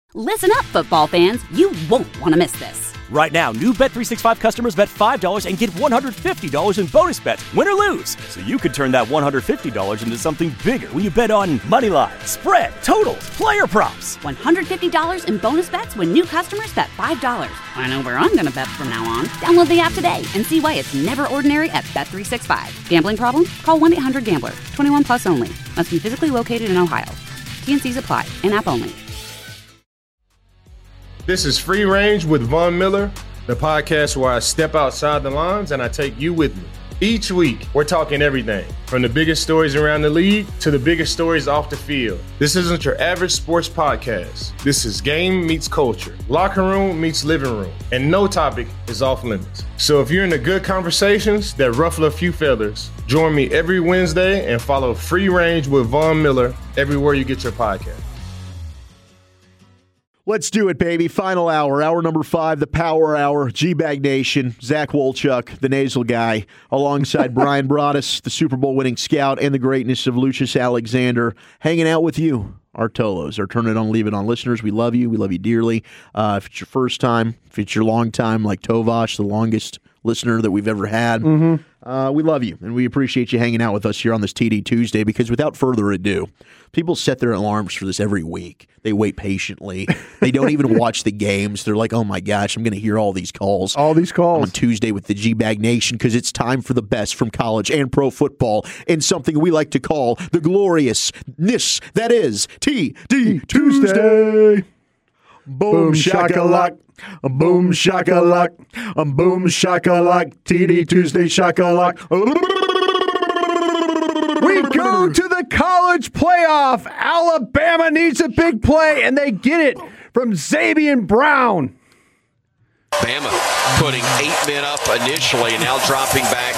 Listen up, football fans. You won't want to miss this. Right now, new Bet365 customers bet $5 and get $150 in bonus bets, win or lose. So you could turn that $150 into something bigger when you bet on money line, spread, totals, player props. $150 in bonus bets when new customers bet $5. I know where I'm going to bet from now on. Download the app today and see why it's never ordinary at Bet365. Gambling problem? Call 1-800-GAMBLER. 21 plus only. Must be physically located in Ohio. T&Cs apply. In-app only. This is Free Range with Von Miller, the podcast where I step outside the lines and I take you with me. Each week, we're talking everything, from the biggest stories around the league to the biggest stories off the field. This isn't your average sports podcast. This is game meets culture, locker room meets living room, and no topic is off limits. So if you're into good conversations that ruffle a few feathers, join me every Wednesday and follow Free Range with Von Miller everywhere you get your podcast. Let's do it, baby. Final hour, hour number 5, the Power Hour. G-Bag Nation, Zach Wolchuk, the nasal guy, alongside Brian Broaddus, the Super Bowl winning scout, and the greatness of Lucius Alexander, hanging out with you, our Tolos, our Turn It On, Leave It On listeners. We love you. We love you dearly. If it's your first time, if it's your long time, like Tovash, the longest listener that we've ever had, we love you, and we appreciate you hanging out with us here on this TD Tuesday, because without further ado, people set their alarms for this every week. They wait patiently. They don't even watch the games. They're like, oh my gosh, I'm going to hear all these calls. All these calls. On Tuesday with the G-Bag Nation, because it's time for the best from college and pro football in something we like to call the gloriousness that is TD Tuesday. Boom shakalak, boom shakalak, boom shakalak, TD Tuesday shakalak. We go to the college playoff. Alabama needs a big play, and they get it from Xavier Brown. Bama putting 8 men up initially, and now dropping back.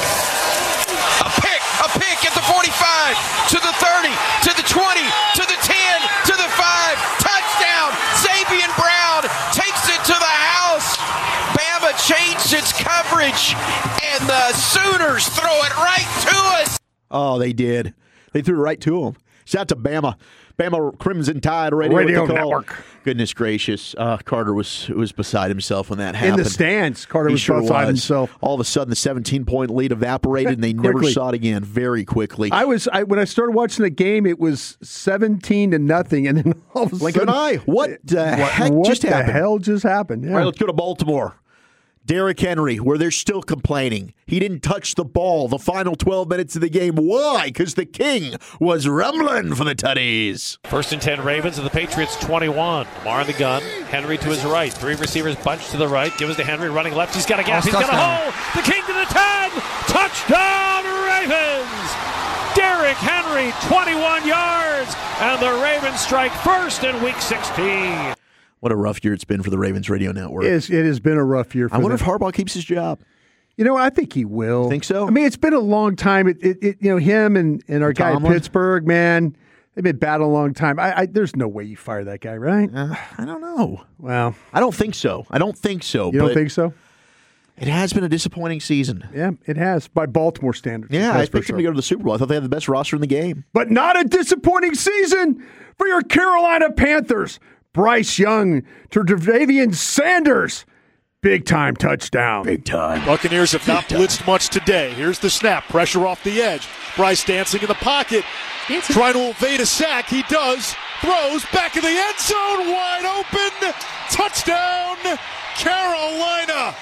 A pick at the 45, to the 30, to the 20, to the 10, to the 5. Touchdown! Xavier Brown takes it to the house. Bama changed its coverage, and the Sooners throw it right to us. Oh, they did. They threw it right to him. Shout out to Bama. Bama Crimson Tide Radio Network. Goodness gracious. Carter was beside himself when that happened. In the stands, Carter was beside himself. All of a sudden, the 17-point lead evaporated, and they never saw it again very quickly. When I started watching the game, it was 17-0, and then all of a Lincoln sudden... and I, what the heck just happened? What the hell just happened? Yeah. All right, let's go to Baltimore. Derrick Henry, where they're still complaining. He didn't touch the ball the final 12 minutes of the game. Why? Because the king was rumbling for the tutties. 1st and 10 Ravens of the Patriots 21. Lamar in the gun. Henry to his right. 3 receivers bunched to the right. Give us to Henry running left. He's got a gap. He's got a hole. The king to the 10. Touchdown Ravens. Derrick Henry, 21 yards. And the Ravens strike first in week 16. What a rough year it's been for the Ravens Radio Network. It has been a rough year for them. I wonder if Harbaugh keeps his job. You know, I think he will. Think so? I mean, it's been a long time. Him and our guy in Pittsburgh, man, they've been battling a long time. There's no way you fire that guy, right? I don't know. Well, I don't think so. You don't think so? It has been a disappointing season. Yeah, it has, by Baltimore standards. Yeah, I picked them to go to the Super Bowl. I thought they had the best roster in the game. But not a disappointing season for your Carolina Panthers. Bryce Young to Tre'Davious Sanders. Big time touchdown. Big time. Buccaneers have not blitzed much today. Here's the snap. Pressure off the edge. Bryce dancing in the pocket. Trying to evade a sack. He does. Throws back in the end zone. Wide open. Touchdown, Carolina.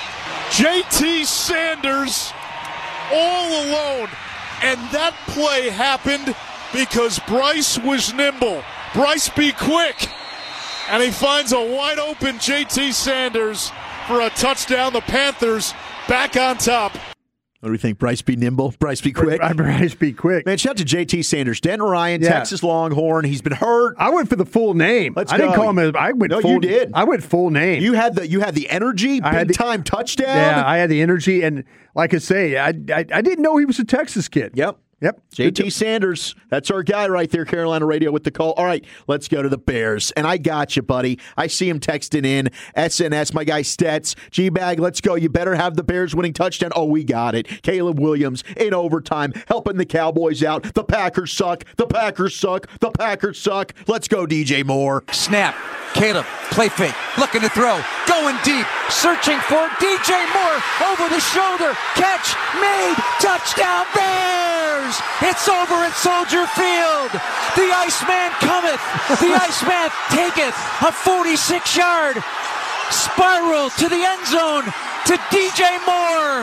JT Sanders all alone. And that play happened because Bryce was nimble. Bryce be quick. And he finds a wide open JT Sanders for a touchdown. The Panthers back on top. What do we think? Bryce be nimble? Bryce be quick? Bryce be quick. Man, shout out to JT Sanders. Denton Ryan, Texas Longhorn. He's been hurt. I went for the full name. I didn't call him. You did. I went full name. You had the energy. Big time touchdown. Yeah, I had the energy, and like I say, I didn't know he was a Texas kid. Yep. Yep. JT Sanders, that's our guy right there, Carolina Radio with the call. All right, let's go to the Bears. And I got you, buddy. I see him texting in. SNS, my guy Stets. G-Bag, let's go. You better have the Bears winning touchdown. Oh, we got it. Caleb Williams in overtime, helping the Cowboys out. The Packers suck. The Packers suck. The Packers suck. Let's go, DJ Moore. Snap. Caleb, play fake, looking to throw, going deep, searching for DJ Moore, over the shoulder, catch, made, touchdown Bears! It's over at Soldier Field. The Iceman cometh, the Iceman taketh, a 46-yard spiral to the end zone to DJ Moore.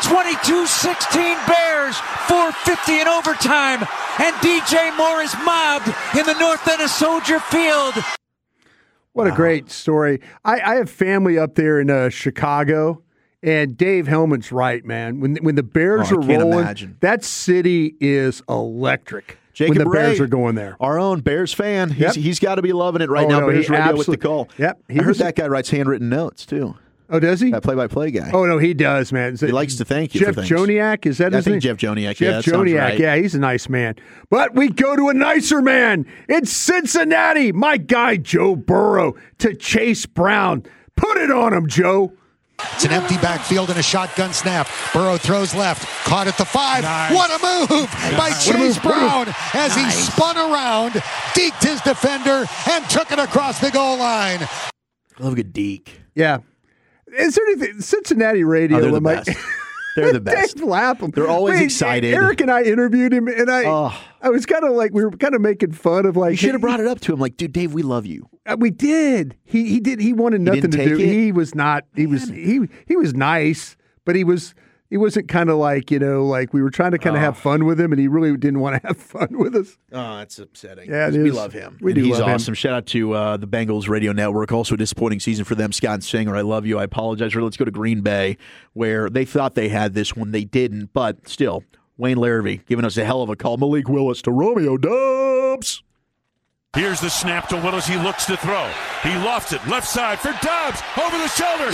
22-16 Bears, 4:50 in overtime, and DJ Moore is mobbed in the north end of Soldier Field. What a great story. I have family up there in Chicago, and Dave Hellman's right, man. When the Bears are rolling, that city is electric. Jacob when the Bears Ray, are going there. Our own Bears fan. He's got to be loving it right now. No, Bears Radio with the call. Yep. I heard that guy writes handwritten notes, too. Oh, does he? That play-by-play guy. Oh, no, he does, man. He likes to thank you Jeff for things. Joniak, is that his name? I think Jeff Joniak. Jeff Joniak, right. yeah, he's a nice man. But we go to a nicer man. It's Cincinnati. My guy, Joe Burrow, to Chase Brown. Put it on him, Joe. It's an empty backfield and a shotgun snap. Burrow throws left, caught at the 5. Nice. What a move by Chase Brown as he spun around, deked his defender, and took it across the goal line. I love a good deke. Yeah. Is there anything? Cincinnati Radio. They're the best. They're the best. Dave Lapham. They're always excited. Eric and I interviewed him, and I was kind of like, we were kind of making fun of like. You should have brought it up to him, like, dude, Dave, we love you. We did. He did. He wanted nothing to do. He was not. He was. He was nice, but he was. He wasn't kind of like, like we were trying to kind of have fun with him, and he really didn't want to have fun with us. Oh, that's upsetting. Yeah, we love him. He's awesome. Shout out to the Bengals Radio Network. Also a disappointing season for them. Scott Singer, I love you. I apologize. Let's go to Green Bay, where they thought they had this one. They didn't, but still, Wayne Larrivee giving us a hell of a call. Malik Willis to Romeo Doubs. Here's the snap to Willis. He looks to throw. He lofts it left side for Doubs. Over the shoulder.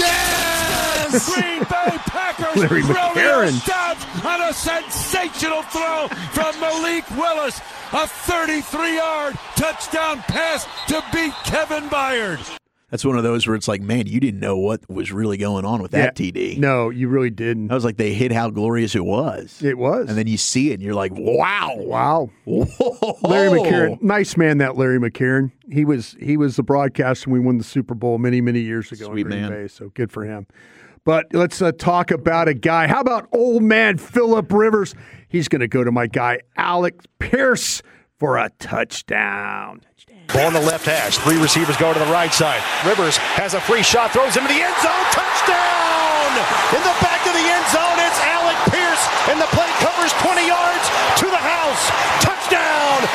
Yes! Green Bay Packers. Larry Romeo McCarron. Doubs on a sensational throw from Malik Willis. A 33-yard touchdown pass to beat Kevin Byard. That's one of those where it's like, man, you didn't know what was really going on with that TD. No, you really didn't. I was like, they hit how glorious it was. It was. And then you see it, and you're like, wow. Wow. Whoa. Larry McCarron. Nice man, that Larry McCarron. He was the broadcaster when we won the Super Bowl many, many years ago in Green Bay, so good for him. But let's talk about a guy. How about old man Phillip Rivers? He's going to go to my guy, Alec Pierce, for a touchdown. Ball on the left hash. 3 receivers go to the right side. Rivers has a free shot, throws him to the end zone. Touchdown! In the back of the end zone, it's Alec Pierce, and the play covers 20 yards to the house. Touchdown!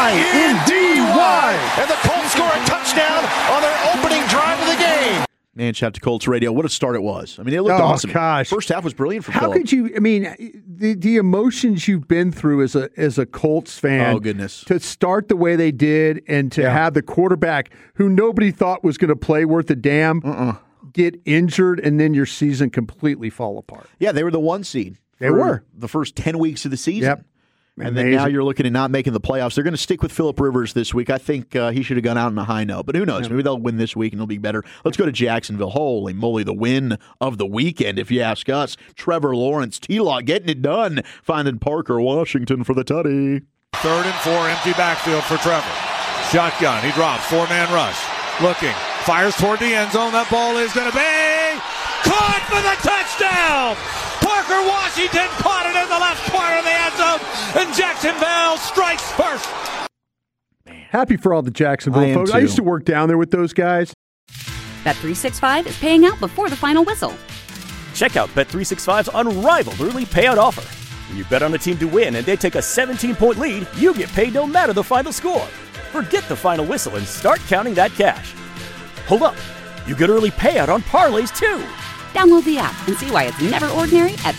I-N-D-Y! And the Colts score a touchdown on their opening drive of the game. Man, shout out to Colts Radio. What a start it was. I mean, it looked awesome. Gosh. First half was brilliant for How Phillip. could you, I mean, the emotions you've been through as a Colts fan. Oh, goodness. To start the way they did and to have the quarterback who nobody thought was going to play worth a damn get injured and then your season completely fall apart. Yeah, they were the 1 seed. They were. The first 10 weeks of the season. Yep. And then now you're looking at not making the playoffs. They're going to stick with Phillip Rivers this week. I think he should have gone out on a high note. But who knows? Maybe they'll win this week and it'll be better. Let's go to Jacksonville. Holy moly, the win of the weekend, if you ask us. Trevor Lawrence, T-Law getting it done. Finding Parker Washington for the tutty. 3rd and 4, empty backfield for Trevor. Shotgun. He drops. 4-man rush. Looking. Fires toward the end zone. That ball is going to be caught for the touchdown. Parker Washington caught it in the left corner of the end zone, and Jacksonville strikes first. Happy for all the Jacksonville folks. I used to work down there with those guys. Bet365 is paying out before the final whistle. Check out Bet365's unrivaled early payout offer. When you bet on a team to win and they take a 17-point lead, you get paid no matter the final score. Forget the final whistle and start counting that cash. Hold up. You get early payout on parlays, too. Download the app and see why it's never ordinary at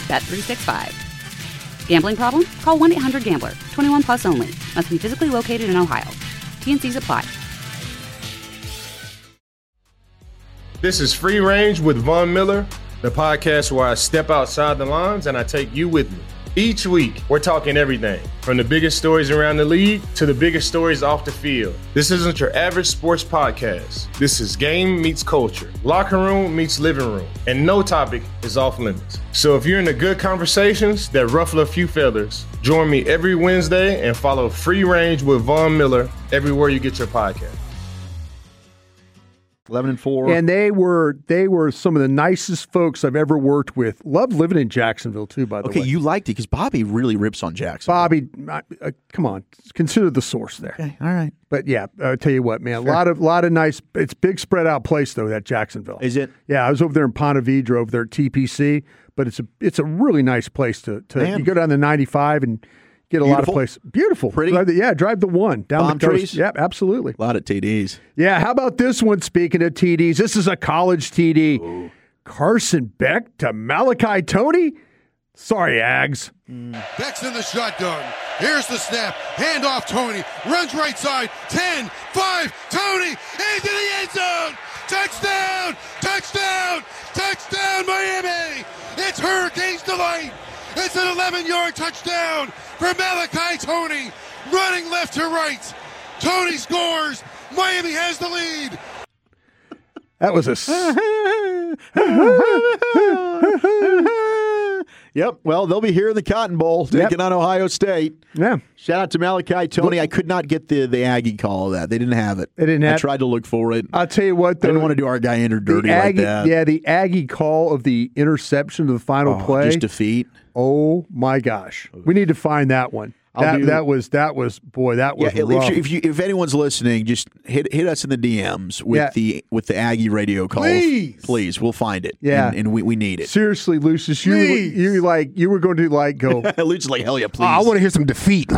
Bet365. Gambling problem? Call 1-800-GAMBLER. 21 plus only. Must be physically located in Ohio. T&Cs apply. This is Free Range with Von Miller, the podcast where I step outside the lines and I take you with me. Each week, we're talking everything from the biggest stories around the league to the biggest stories off the field. This isn't your average sports podcast. This is game meets culture, locker room meets living room, and no topic is off limits. So if you're into good conversations that ruffle a few feathers, join me every Wednesday and follow Free Range with Von Miller everywhere you get your podcast. 11-4. And they were some of the nicest folks I've ever worked with. Loved living in Jacksonville, too, by the way. Okay, you liked it because Bobby really rips on Jacksonville. Bobby, come on. Consider the source there. Okay, all right. But, yeah, I'll tell you what, man. Sure. A lot of nice – it's big spread out place, though, that Jacksonville. Is it? Yeah, I was over there in Ponte Vedra, over there at TPC. But it's a really nice place to you go down to 95 and – get a lot of places. Beautiful. Pretty? Drive the one down Palm the coast. Trees? Yep, absolutely. A lot of TDs. Yeah, how about this one, speaking of TDs? This is a college TD. Ooh. Carson Beck to Malachi Toney? Sorry, Ags. Beck's in the shotgun. Here's the snap. Hand off Toney. Runs right side. 10, 5, Toney into the end zone. Touchdown! Touchdown! Touchdown, Miami! It's Hurricanes delight. It's an 11-yard touchdown for Malachi Toney, running left to right. Toney scores. Miami has the lead. That was Yep. Well, they'll be here in the Cotton Bowl taking on Ohio State. Yeah. Shout out to Malachi Toney. I could not get the Aggie call of that. They didn't have it. I tried to look for it. I'll tell you what, though. I didn't want to do our guy Ender dirty like that. Yeah, the Aggie call of the interception of the final play. Just defeat. Oh, my gosh. We need to find that one. That was rough. If anyone's listening, just hit us in the DMs with the Aggie radio call. Please, we'll find it. Yeah, and we need it. Seriously, Lucius, you were going to go. Lucius like, hell yeah, please. I want to hear some defeat.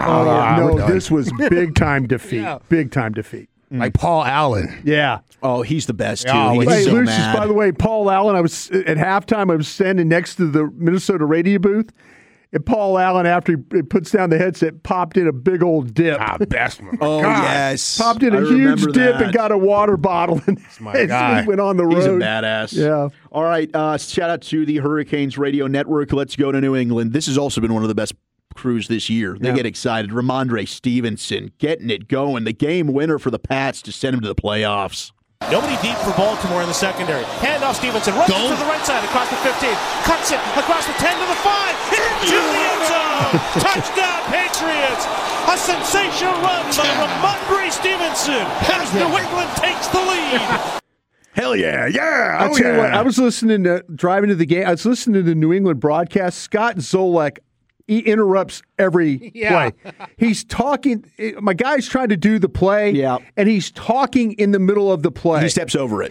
This was big time defeat. Yeah. Big time defeat. Like Paul Allen. Yeah. Oh, he's the best too. Lucius, by the way, Paul Allen. I was at halftime. I was standing next to the Minnesota radio booth. And Paul Allen, after he puts down the headset, popped in a big old dip. Best one. Yes. Popped in a huge dip and got a water bottle. And guy. Went on the road. He's a badass. Yeah. All right. Shout out to the Hurricanes Radio Network. Let's go to New England. This has also been one of the best crews this year. They get excited. Ramondre Stevenson getting it going. The game winner for the Pats to send him to the playoffs. Nobody deep for Baltimore in the secondary. Hand off Stevenson. Runs to the right side across the 15. Cuts it across the 10 to the 5. Into the end zone. Touchdown, Patriots. A sensational run by Ramondre Stevenson as New England takes the lead. Hell yeah, yeah. I'll tell you what, I was listening to, driving to the game, I was listening to the New England broadcast. Scott Zolak, he interrupts every play. He's talking. My guy's trying to do the play, and he's talking in the middle of the play. He steps over it.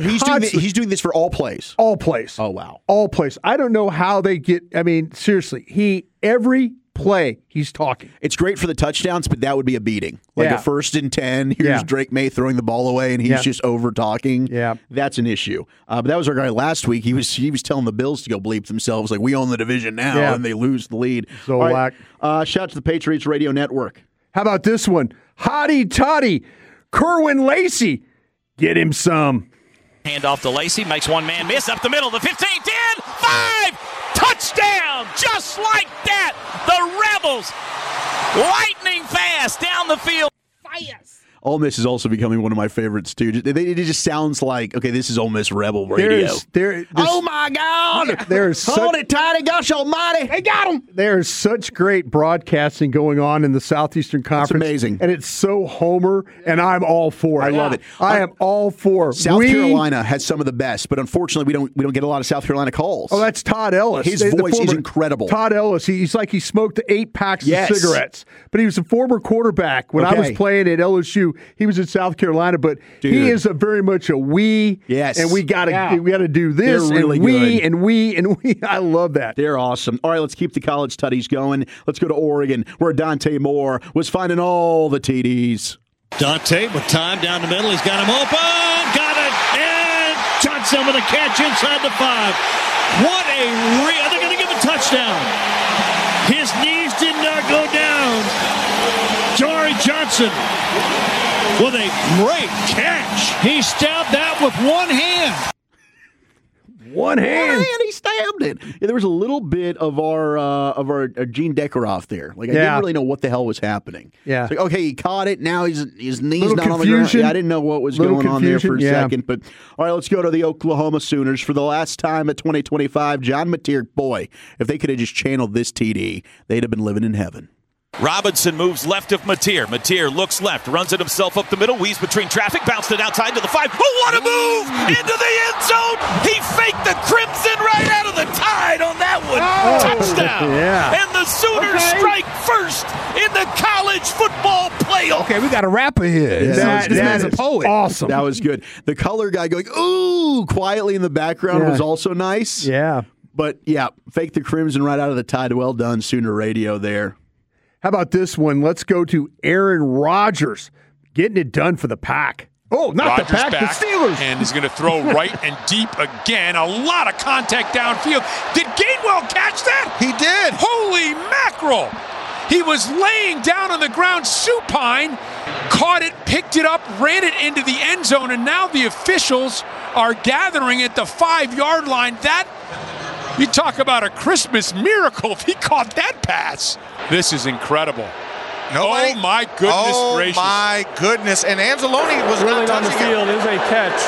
He's doing this for all plays. All plays. Oh, wow. All plays. I don't know how they get. I mean, seriously, every play he's talking. It's great for the touchdowns, but that would be a beating. Like a 1st and 10. Here's Drake May throwing the ball away, and he's just over talking. Yeah, that's an issue. But that was our guy last week. He was telling the Bills to go bleep themselves, like we own the division now, and they lose the lead. So right. Shout out to the Patriots Radio Network. How about this one? Hotty toddy, Kerwin Lacey, get him some. Hand off to Lacey, makes one man miss up the middle. The 15, 10, 5. Touchdown! Just like that, the Rebels, lightning fast down the field. Fast. Ole Miss is also becoming one of my favorites, too. It just sounds like, okay, this is Ole Miss Rebel radio. Oh, my God! Hold it tight, gosh almighty! They got him! There's such great broadcasting going on in the Southeastern Conference. It's amazing. And it's so Homer, and I'm all for it. I love it. I am all for it. South Carolina has some of the best, but unfortunately, we don't get a lot of South Carolina calls. Oh, that's Todd Ellis. His voice is incredible. Todd Ellis, he's like he smoked 8 packs of cigarettes. But he was a former quarterback. When I was playing at LSU, he was in South Carolina, but he is very much a we. Yes. And we gotta do this. They're really good. And we. I love that. They're awesome. All right, let's keep the college tutties going. Let's go to Oregon, where Dante Moore was finding all the TDs. Dante with time down the middle. He's got him open. Got it. And Johnson with a catch inside the 5. What they're going to give a touchdown. His knees did not go down. Jari Johnson with a great catch. He stabbed that with one hand. One hand. He stabbed it. Yeah, there was a little bit of our Gene Deckeroff there. Like I didn't really know what the hell was happening. Yeah. It's like, okay, he caught it. Now his knee's little not on the ground. Yeah, I didn't know what was going on there for a second. But all right, let's go to the Oklahoma Sooners for the last time at 2025. John Mateer, boy, if they could have just channeled this TD, they'd have been living in heaven. Robinson moves left of Mateer. Mateer looks left, runs it himself up the middle, weaves between traffic, bounced it outside to the 5. Oh, what a move! Into the end zone! He faked the Crimson right out of the Tide on that one. Touchdown! Yeah. And the Sooners strike first in the college football playoff. Okay, we got a rapper here. Yeah, this man's a poet. Awesome. That was good. The color guy going, ooh, quietly in the background was also nice. Yeah. But, yeah, fake the Crimson right out of the Tide. Well done, Sooner Radio there. How about this one? Let's go to Aaron Rodgers getting it done for the Pack. Oh, not Rodgers the Pack, back, the Steelers. And he's going to throw right and deep again. A lot of contact downfield. Did Gainwell catch that? He did. Holy mackerel. He was laying down on the ground supine, caught it, picked it up, ran it into the end zone, and now the officials are gathering at the 5-yard line. You talk about a Christmas miracle if he caught that pass. This is incredible. Nobody? Oh, my goodness gracious. Oh, my goodness. And Anzalone was really not on the field. It is a catch.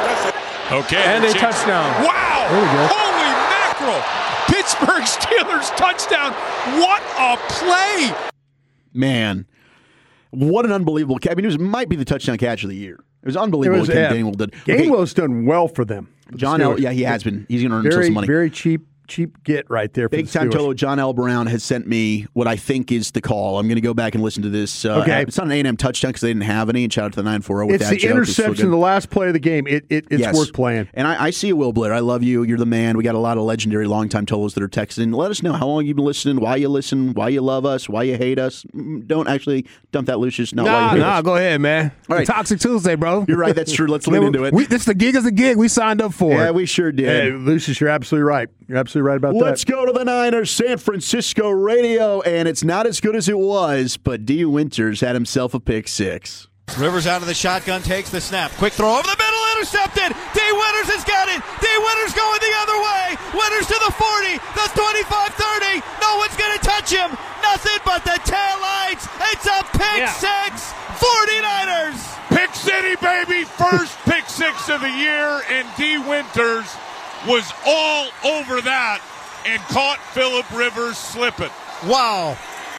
Okay. And a touchdown. Wow. There we go. Holy mackerel. Pittsburgh Steelers touchdown. What a play. Man, what an unbelievable catch. I mean, it might be the touchdown catch of the year. It was unbelievable what Gainwell did. Gainwell's done well for them. John L. Yeah, he has been. He's going to earn himself some money. Very cheap get right there for Big the time Steelers. Tolo. John L. Brown has sent me what I think is the call. I'm going to go back and listen to this. Okay. It's not an A&M touchdown because they didn't have any. And shout out to the 940 with It's that the joke. interception, the last play of the game. It's worth playing. And I see you, Will Blair. I love you. You're the man. We got a lot of legendary longtime Tolos that are texting. Let us know how long you've been listening, why you listen, why you love us, why you hate us. Don't actually dump that, Lucius. Why you hate us. Go ahead, man. All right. Toxic Tuesday, bro. You're right. That's true. Let's lean into it. This the gig is a gig we signed up for. Yeah, we sure did. Hey, Lucius, you're absolutely right. You're absolutely right about that. Let's go to the Niners San Francisco radio, and it's not as good as it was, but D. Winters had himself a pick six. Rivers out of the shotgun, takes the snap. Quick throw over the middle, intercepted. D. Winters has got it. D. Winters going the other way. Winters to the 40, the 25-30. No one's going to touch him. Nothing but the taillights. It's a pick six. 49ers. Pick City, baby. First pick six of the year, and D. Winters was all over that and caught Phillip Rivers slipping. Wow.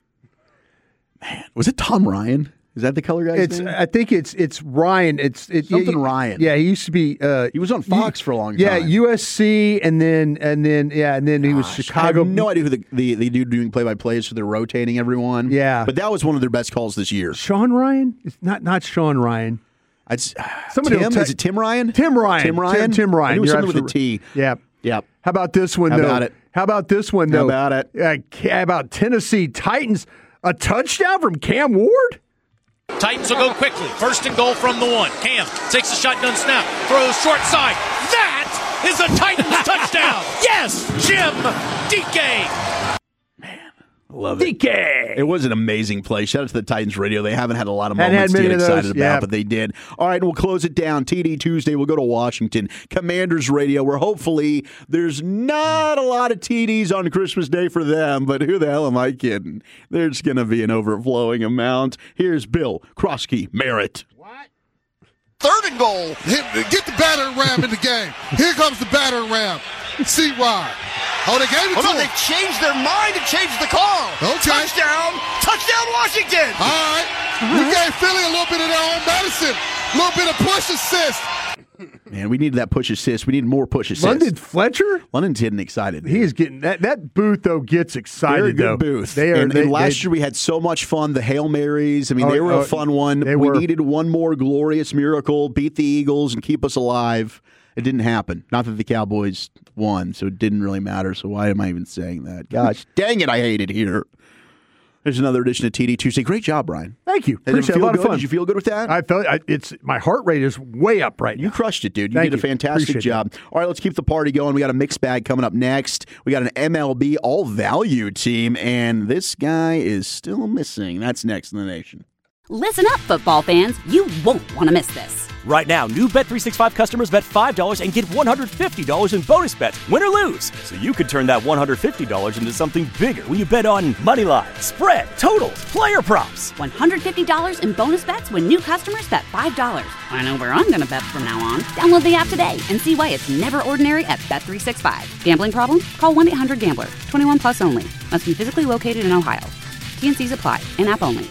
Man, was it Tom Ryan? Is that the color guy's name? I think it's Ryan. It's Ryan. Yeah, he used to be. He was on Fox for a long time. Yeah, USC, and then he was Chicago. I have no idea who the dude doing play-by-play is. So they're rotating everyone. Yeah, but that was one of their best calls this year. Sean Ryan? It's not Sean Ryan. Is it Tim Ryan? Tim Ryan. Tim Ryan. Tim Ryan. It was something with a T. Yeah. Yeah. How about this one, though? How about this one, though? How about it? How about Tennessee Titans? A touchdown from Cam Ward? Titans will go quickly. First and goal from the 1. Cam takes the shotgun snap, throws short side. That is a Titans touchdown. Yes, Jim DK. Love it. DK. It was an amazing play. Shout out to the Titans radio. They haven't had a lot of Hadn't moments had to get many of excited those, about, yeah. but they did. All right, we'll close it down. TD Tuesday, we'll go to Washington. Commanders radio, where hopefully there's not a lot of TDs on Christmas Day for them, but who the hell am I kidding? There's going to be an overflowing amount. Here's Bill Krosky Merritt. Third and goal. Get the battering ram in the game. Here comes the battering ram. See why. Oh, they gave it to him. They changed their mind and changed the call. Okay. Touchdown Washington. All right. We gave Philly a little bit of their own medicine. A little bit of push assist. Man, we needed that push assist. We need more push assist. London Fletcher? London's getting excited. He is getting that booth, though, gets excited. They're a good booth. And last year we had so much fun. The Hail Marys. I mean, they were a fun one. We needed one more glorious miracle, beat the Eagles and keep us alive. It didn't happen. Not that the Cowboys won, so it didn't really matter. So why am I even saying that? Gosh, dang it, I hate it here. There's another edition of TD Tuesday. Great job, Brian. Thank you. Did it Appreciate feel it. A lot good? of fun. Did you feel good with that? I felt my heart rate is way up right now. You crushed it, dude. You Thank did a fantastic Appreciate job. All right, let's keep the party going. We got a mixed bag coming up next. We got an MLB all-value team, and this guy is still missing. That's next in the nation. Listen up, football fans. You won't want to miss this. Right now, new Bet365 customers bet $5 and get $150 in bonus bets, win or lose. So you could turn that $150 into something bigger when you bet on moneyline, spread, totals, player props. $150 in bonus bets when new customers bet $5. I know where I'm going to bet from now on. Download the app today and see why it's never ordinary at Bet365. Gambling problem? Call 1-800-GAMBLER. 21 plus only. Must be physically located in Ohio. T&Cs apply. In-app only.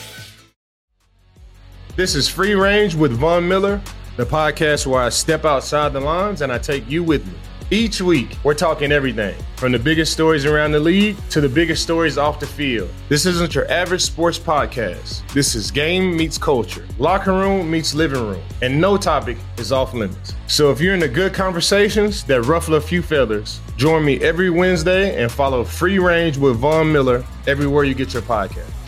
This is Free Range with Von Miller, the podcast where I step outside the lines and I take you with me. Each week, we're talking everything from the biggest stories around the league to the biggest stories off the field. This isn't your average sports podcast. This is game meets culture, locker room meets living room, and no topic is off limits. So if you're into good conversations that ruffle a few feathers, join me every Wednesday and follow Free Range with Von Miller everywhere you get your podcast.